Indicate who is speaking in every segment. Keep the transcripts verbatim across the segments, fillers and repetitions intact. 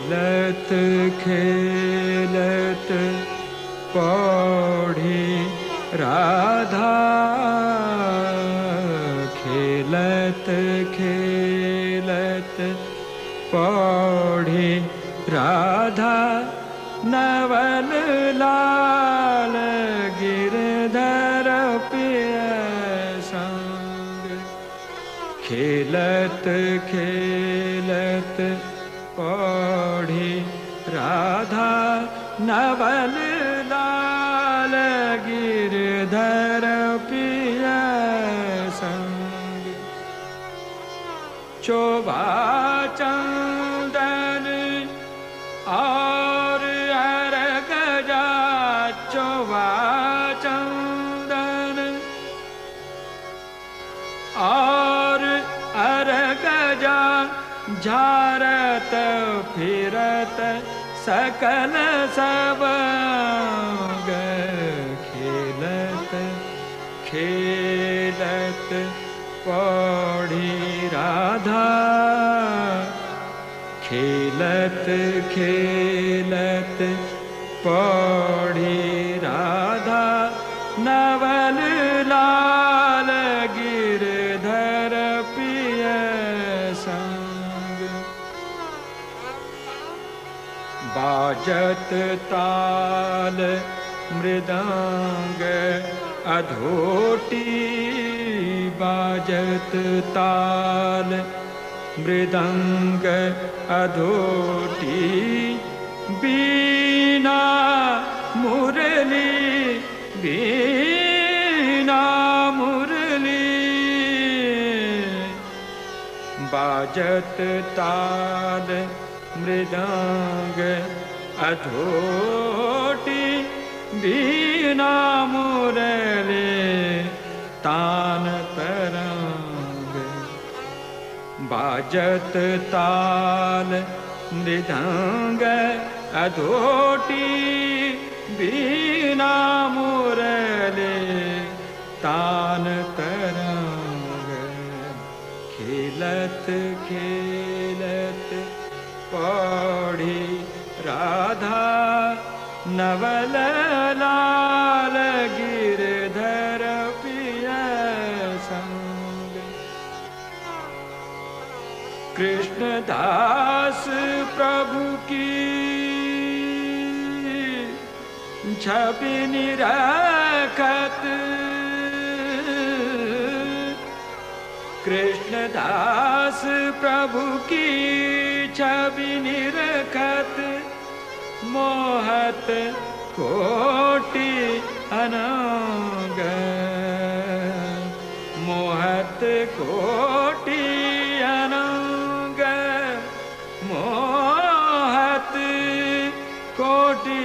Speaker 1: खेलत खेलत पौढ़ी राधा, खेलत खेलत पौढ़ी राधा, नवल लाल गिरधर पिय संग। खेलत खेलत पौढ़ी राधा, नवल लाल गिरधर पिय संग। शोभा चंदन और अरगजा, शोभा चंदन और अरगजा, झारत फिरत सकल सबंग। खेलत खेलत पौढ़ी राधा, खेलत खेलत पौढ़ी राधा, नवल लाल गिरधर पिय संग। बाजत ताल मृदंग अधोटी, बाजत ताल मृदंग अधोटी, बीना मुरली बीना मुरली। बाजत ताल मृदंग अधोटी, बीना मुरली तान तरंग। बाजत ताल मृदंग अधोटी, बीना मुरली तान तरंग। खेलत खेलत पौढ़ी राधा, नवल लाल गिरधर पिय संग। कृष्णदास प्रभु की छवि निरखत, कृष्णदास प्रभु की छवि निरखत, मोहत कोटि अनंग। मोहत कोटि अनंग, मोहत कोटि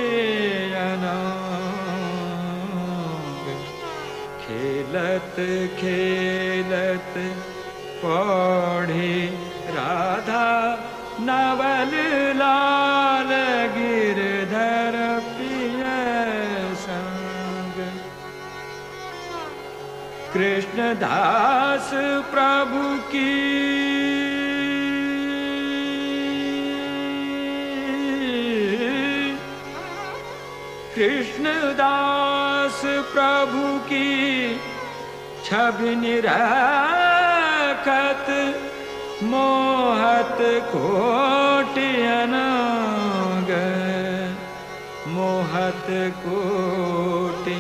Speaker 1: अनंग। खेलत खेलत पौढ़ी राधा, नवल लाल गिरधर पिय संग। कृष्णदास प्रभु की कृष्णदास प्रभु की छवि निरखत, मोहत कोटि अनंग। मोहत कोटि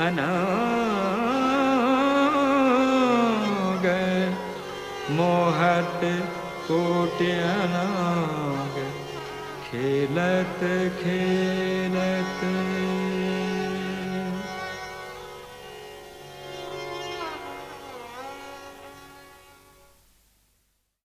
Speaker 1: अनंग, मोहत कोटि अनंग। खेलत खेलत